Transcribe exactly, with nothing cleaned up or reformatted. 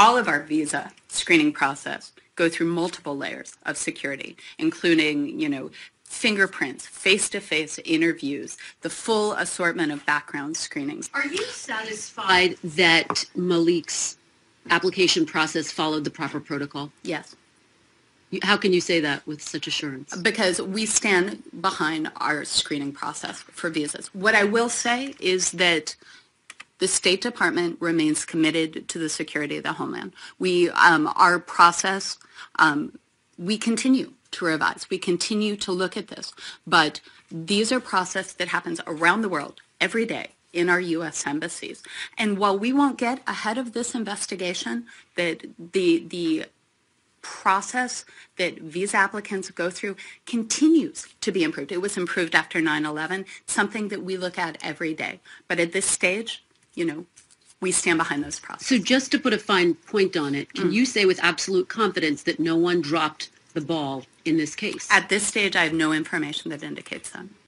all of our visa screening process go through multiple layers of security, including, you know, fingerprints, face-to-face interviews, the full assortment of background screenings. Are you satisfied that Malik's application process followed the proper protocol? Yes. How can you say that with such assurance? Because we stand behind our screening process for visas. What I will say is that the State Department remains committed to the security of the homeland. We, um, our process, um, we continue to revise. We continue to look at this. But these are process that happens around the world every day in our U S embassies. And while we won't get ahead of this investigation, that the the process that visa applicants go through continues to be improved. It was improved after nine eleven, something that we look at every day. But at this stage, you know, we stand behind those processes. So just to put a fine point on it, can mm. you say with absolute confidence that no one dropped the ball in this case? At this stage, I have no information that indicates that.